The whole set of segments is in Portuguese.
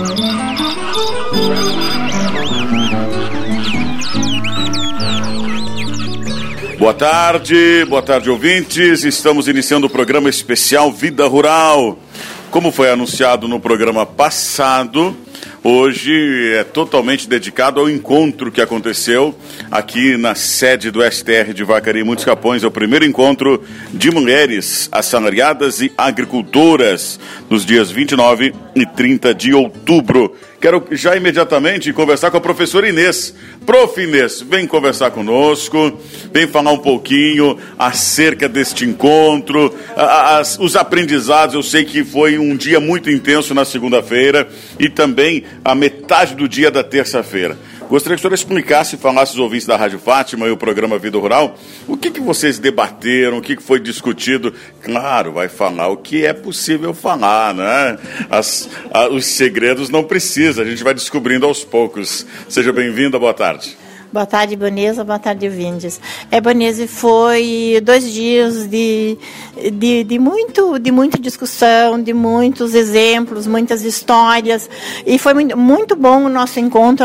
Boa tarde ouvintes, estamos iniciando o programa especial Vida Rural. Como foi anunciado no programa passado, hoje é totalmente dedicado ao encontro que aconteceu aqui na sede do STR de Vacaria e Muitos Capões. É o primeiro encontro de mulheres assalariadas e agricultoras nos dias 29 e 30 de outubro. Quero já imediatamente conversar com a professora Inês. Prof. Inês, vem conversar conosco, vem falar um pouquinho acerca deste encontro, os aprendizados. Eu sei que foi um dia muito intenso na segunda-feira e também a metade do dia da terça-feira. Gostaria que a senhora explicasse e falasse aos ouvintes da Rádio Fátima e o programa Vida Rural, o que vocês debateram, o que foi discutido. Claro, vai falar o que é possível falar, né? Os segredos não precisa, a gente vai descobrindo aos poucos. Seja bem-vinda, boa tarde. Boa tarde, Boneza. Boa tarde, ouvintes. Boneza, foi 2 dias de muita discussão, de muitos exemplos, muitas histórias. E foi muito bom o nosso encontro.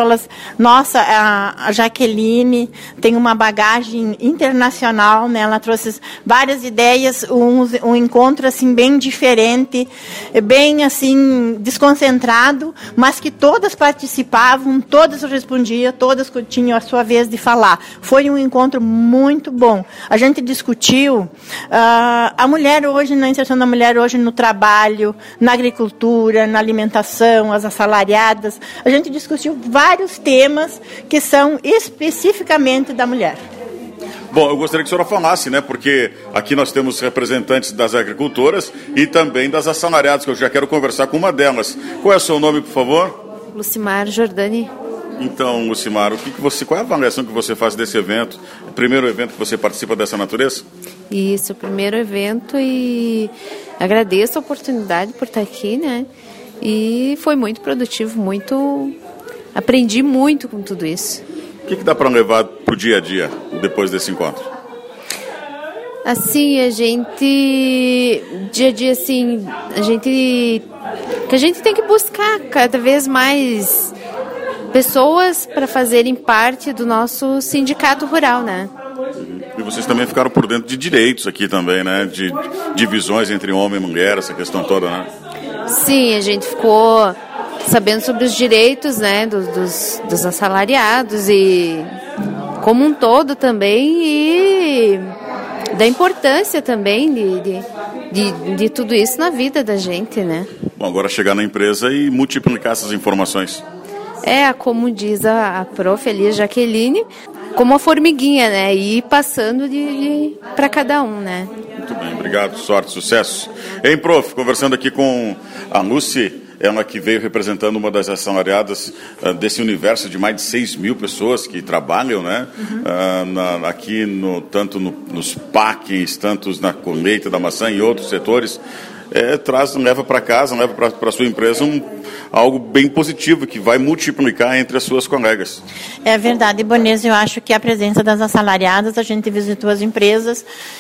A Jaqueline tem uma bagagem internacional, né? Ela trouxe várias ideias, um encontro assim, bem diferente, bem assim, desconcentrado, mas que todas participavam, todas respondiam, todas tinham a sua vez de falar. Foi um encontro muito bom. A gente discutiu a mulher hoje, na inserção da mulher hoje no trabalho, na agricultura, na alimentação, as assalariadas. A gente discutiu vários temas que são especificamente da mulher. Bom, eu gostaria que a senhora falasse, né, porque aqui nós temos representantes das agricultoras e também das assalariadas, que eu já quero conversar com uma delas. Qual é o seu nome, por favor? Lucimar Jordani. Então, Lucimar, qual é a avaliação que você faz desse evento? O primeiro evento que você participa dessa natureza? Isso, o primeiro evento, e agradeço a oportunidade por estar aqui, né? E foi muito produtivo, aprendi muito com tudo isso. O que dá para levar para o dia a dia depois desse encontro? Assim, dia a dia, assim, que a gente tem que buscar cada vez mais pessoas para fazerem parte do nosso sindicato rural, né? E vocês também ficaram por dentro de direitos aqui também, né? De divisões entre homem e mulher, essa questão toda, né? Sim, a gente ficou sabendo sobre os direitos, né, dos assalariados e como um todo também, e da importância também de tudo isso na vida da gente, né? Bom, agora chegar na empresa e multiplicar essas informações. Como diz a prof. ali, Jaqueline, como a formiguinha, né? E ir passando para cada um, né? Muito bem, obrigado, sorte, sucesso. Hein, prof, conversando aqui com a Lucy, ela que veio representando uma das assalariadas desse universo de mais de 6 mil pessoas que trabalham, né? Aqui, tanto nos paques, tanto na colheita da maçã e outros setores. Leva para casa, leva para a sua empresa algo bem positivo que vai multiplicar entre as suas colegas. É verdade, Boneza, eu acho que a presença das assalariadas, a gente visitou as empresas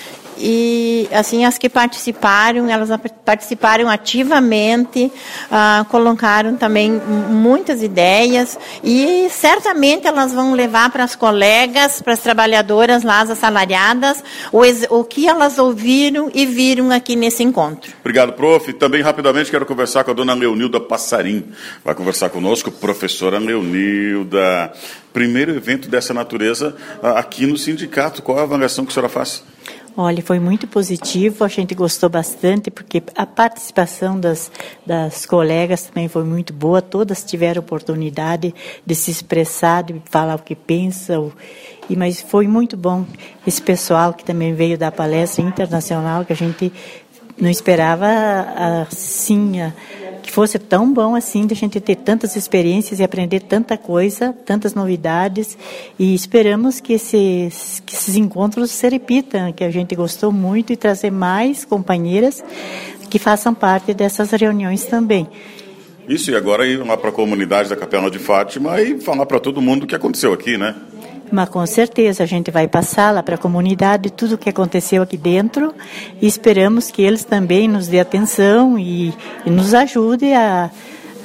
e, assim, as que participaram, elas participaram ativamente, colocaram também muitas ideias e certamente elas vão levar para as colegas, para as trabalhadoras lá, as assalariadas, o que elas ouviram e viram aqui nesse encontro. Obrigado, prof. Também rapidamente quero conversar com a dona Leonilda Passarim. Vai conversar conosco, professora Leonilda. Primeiro evento dessa natureza aqui no sindicato. Qual é a avaliação que a senhora faz? Olha, foi muito positivo, a gente gostou bastante, porque a participação das colegas também foi muito boa, todas tiveram oportunidade de se expressar, de falar o que pensam, mas foi muito bom esse pessoal que também veio da palestra internacional, que a gente não esperava assim, que fosse tão bom assim, de a gente ter tantas experiências e aprender tanta coisa, tantas novidades, e esperamos que esses encontros se repitam, que a gente gostou muito, e trazer mais companheiras que façam parte dessas reuniões também. Isso, e agora ir lá para a comunidade da Capela de Fátima e falar para todo mundo o que aconteceu aqui, né? Mas com certeza a gente vai passar lá para a comunidade tudo o que aconteceu aqui dentro, e esperamos que eles também nos dê atenção e nos ajudem a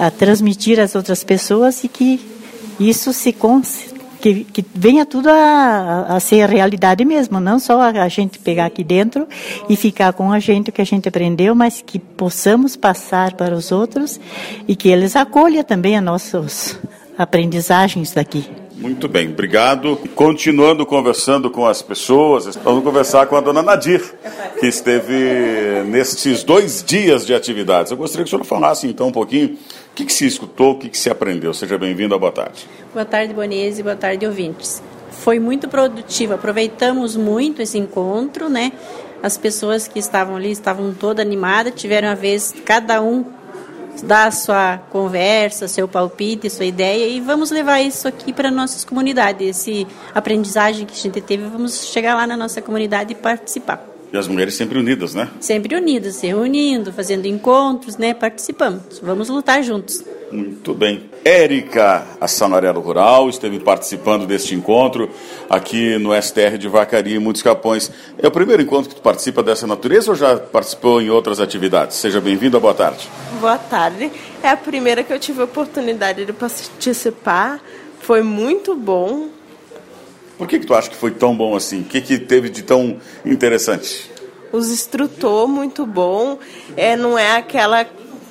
a transmitir às outras pessoas e que isso que venha tudo a ser realidade mesmo, não só a gente pegar aqui dentro e ficar com a gente o que a gente aprendeu, mas que possamos passar para os outros e que eles acolham também as nossas aprendizagens daqui. Muito bem, obrigado. Continuando conversando com as pessoas, vamos conversar com a dona Nadir, que esteve nestes 2 dias de atividades. Eu gostaria que o senhor falasse então um pouquinho o que se escutou, o que se aprendeu. Seja bem-vindo, boa tarde. Boa tarde, Bonese, boa tarde, ouvintes. Foi muito produtivo, aproveitamos muito esse encontro, né? As pessoas que estavam ali estavam todas animadas, tiveram a vez, cada um dar a sua conversa, seu palpite, sua ideia, e vamos levar isso aqui para nossas comunidades. Esse aprendizagem que a gente teve, vamos chegar lá na nossa comunidade e participar. E as mulheres sempre unidas, né? Sempre unidas, se reunindo, fazendo encontros, né? Participamos. Vamos lutar juntos. Muito bem. Érica, assalariada rural, esteve participando deste encontro aqui no STR de Vacaria, em Muitos Capões. É o primeiro encontro que tu participa dessa natureza ou já participou em outras atividades? Seja bem-vinda, boa tarde. Boa tarde. É a primeira que eu tive a oportunidade de participar. Foi muito bom. Por que tu acha que foi tão bom assim? O que teve de tão interessante? Os instrutores, muito bom. Não é aquela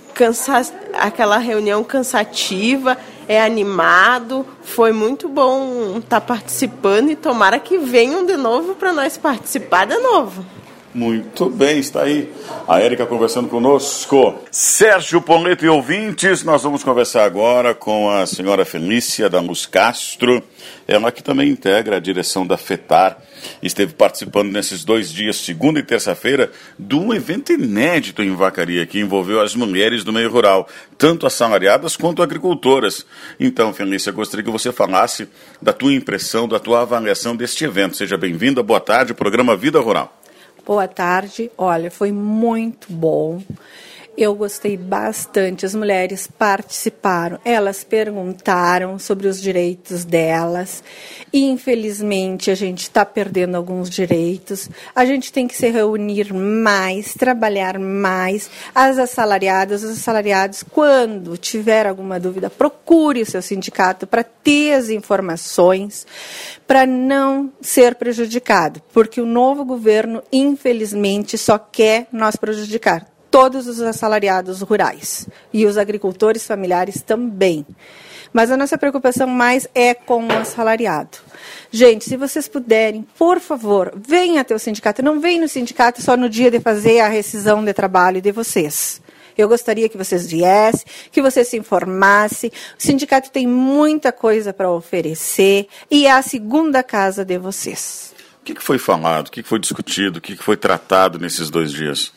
reunião cansativa, é animado. Foi muito bom estar participando e tomara que venham de novo para nós participar de novo. Muito bem, está aí a Érica conversando conosco. Sérgio Poleto e ouvintes, nós vamos conversar agora com a senhora Felícia da Luz Castro, ela que também integra a direção da FETAR, esteve participando nesses 2 dias, segunda e terça-feira, de um evento inédito em Vacaria, que envolveu as mulheres do meio rural, tanto assalariadas quanto agricultoras. Então, Felícia, gostaria que você falasse da tua impressão, da tua avaliação deste evento. Seja bem-vinda, boa tarde, programa Vida Rural. Boa tarde. Olha, foi muito bom. Eu gostei bastante. As mulheres participaram, elas perguntaram sobre os direitos delas. E, infelizmente, a gente está perdendo alguns direitos. A gente tem que se reunir mais, trabalhar mais. As assalariadas, os assalariados, quando tiver alguma dúvida, procure o seu sindicato para ter as informações, para não ser prejudicado. Porque o novo governo, infelizmente, só quer nos prejudicar. Todos os assalariados rurais e os agricultores familiares também. Mas a nossa preocupação mais é com o assalariado. Gente, se vocês puderem, por favor, venham até o sindicato. Não venham no sindicato só no dia de fazer a rescisão de trabalho de vocês. Eu gostaria que vocês viessem, que vocês se informassem. O sindicato tem muita coisa para oferecer e é a segunda casa de vocês. O que foi falado, o que foi discutido, o que foi tratado nesses 2 dias?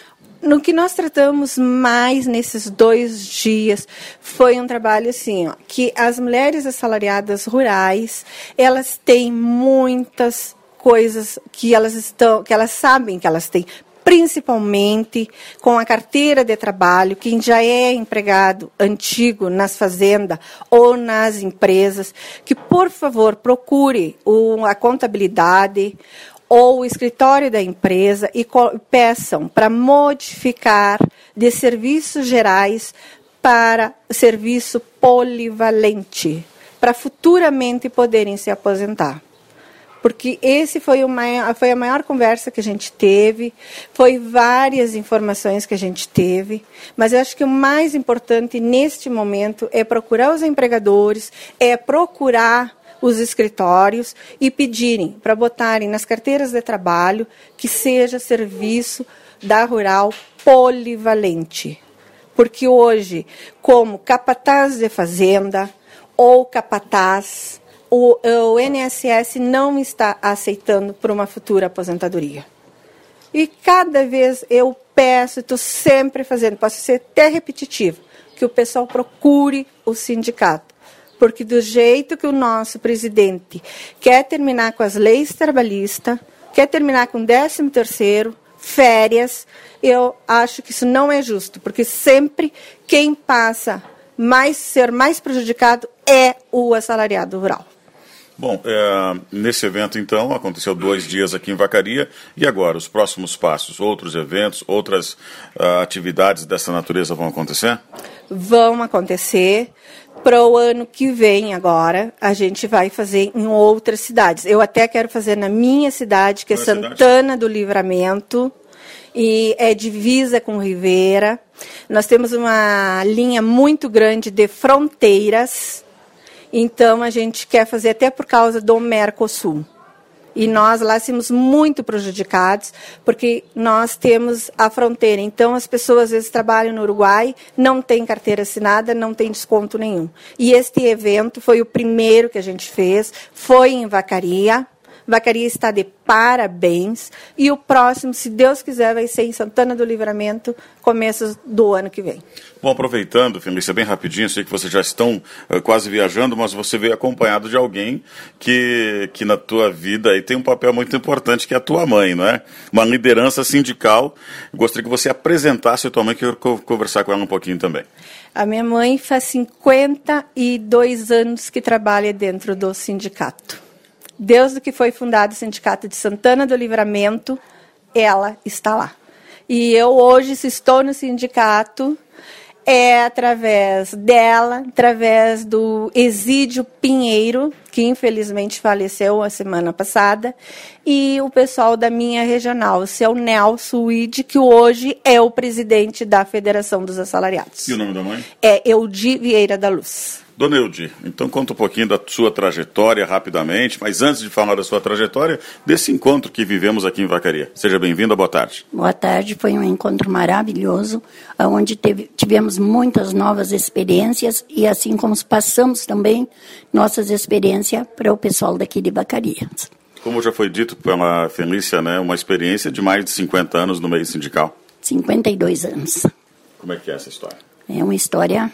No que nós tratamos mais nesses 2 dias foi um trabalho assim, que as mulheres assalariadas rurais, elas têm muitas coisas que elas sabem que elas têm, principalmente com a carteira de trabalho, quem já é empregado antigo nas fazendas ou nas empresas, que por favor procure a contabilidade ou o escritório da empresa e peçam para modificar de serviços gerais para serviço polivalente, para futuramente poderem se aposentar. Porque esse foi a maior conversa que a gente teve, foi várias informações que a gente teve, mas eu acho que o mais importante neste momento é procurar os empregadores, é procurar os escritórios e pedirem para botarem nas carteiras de trabalho que seja serviço da rural polivalente. Porque hoje, como capataz de fazenda ou capataz, o INSS não está aceitando por uma futura aposentadoria. E cada vez eu peço, estou sempre fazendo, posso ser até repetitivo, que o pessoal procure o sindicato. Porque do jeito que o nosso presidente quer terminar com as leis trabalhistas, quer terminar com 13º, férias, eu acho que isso não é justo, porque sempre quem passa ser mais prejudicado é o assalariado rural. Bom, nesse evento, então, aconteceu 2 dias aqui em Vacaria. E agora, os próximos passos? Outros eventos, outras atividades dessa natureza vão acontecer? Vão acontecer. Para o ano que vem agora, a gente vai fazer em outras cidades. Eu até quero fazer na minha cidade, que é Santana do Livramento, e é divisa com Rivera. Nós temos uma linha muito grande de fronteiras, então a gente quer fazer até por causa do Mercosul. E nós lá somos muito prejudicados, porque nós temos a fronteira. Então, as pessoas às vezes trabalham no Uruguai, não tem carteira assinada, não tem desconto nenhum. E este evento foi o primeiro que a gente fez, foi em Vacaria. Vacaria está de parabéns. E o próximo, se Deus quiser, vai ser em Santana do Livramento, começo do ano que vem. Bom, aproveitando, Felícia, bem rapidinho, sei que vocês já estão quase viajando, mas você veio acompanhado de alguém que na tua vida aí tem um papel muito importante, que é a tua mãe, não é? Uma liderança sindical. Gostaria que você apresentasse a tua mãe, que eu quero conversar com ela um pouquinho também. A minha mãe faz 52 anos que trabalha dentro do sindicato. Desde que foi fundado o Sindicato de Santana do Livramento, ela está lá. E eu hoje, se estou no sindicato, é através dela, através do Exídio Pinheiro, que infelizmente faleceu a semana passada, e o pessoal da minha regional, o seu Nelson Uide, que hoje é o presidente da Federação dos Assalariados. E o nome da mãe? É Eudi Vieira da Luz. Dona Eudi, então conta um pouquinho da sua trajetória rapidamente, mas antes de falar da sua trajetória, desse encontro que vivemos aqui em Vacaria. Seja bem-vinda, boa tarde. Boa tarde, foi um encontro maravilhoso, onde tivemos muitas novas experiências e assim como passamos também nossas experiências para o pessoal daqui de Vacaria. Como já foi dito pela Felícia, né, uma experiência de mais de 50 anos no meio sindical. 52 anos. Como é que é essa história? É uma história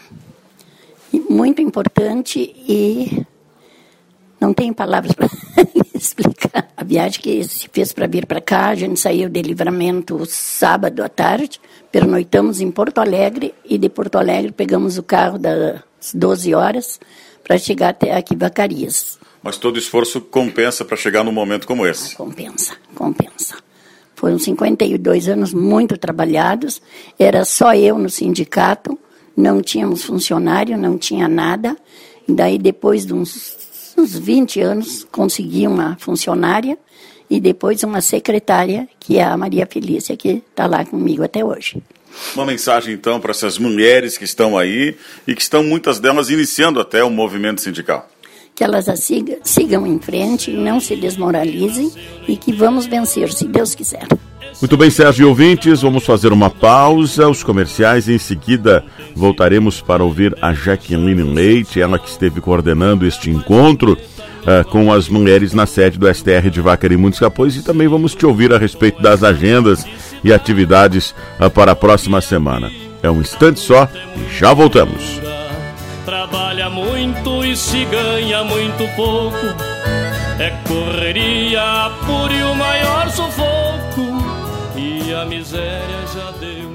muito importante e não tenho palavras para explicar. A viagem que se fez para vir para cá, a gente saiu de Livramento sábado à tarde, pernoitamos em Porto Alegre e de Porto Alegre pegamos o carro das 12 horas para chegar até aqui Vacarias. Mas todo esforço compensa para chegar num momento como esse? Compensa. Foram 52 anos muito trabalhados, era só eu no sindicato, não tínhamos funcionário, não tinha nada. E daí, depois de uns 20 anos, consegui uma funcionária e depois uma secretária, que é a Maria Felícia, que está lá comigo até hoje. Uma mensagem, então, para essas mulheres que estão aí e que estão, muitas delas, iniciando até o movimento sindical. Que elas sigam em frente, não se desmoralizem e que vamos vencer, se Deus quiser. Muito bem, Sérgio e ouvintes, vamos fazer uma pausa, os comerciais, e em seguida voltaremos para ouvir a Jaqueline Leite, ela que esteve coordenando este encontro com as mulheres na sede do STR de Vacaria e Muitos Capões, e também vamos te ouvir a respeito das agendas e atividades para a próxima semana. É um instante só e já voltamos. Trabalha muito e se ganha muito pouco, é correria, apuro e o maior sufoco, e a miséria já deu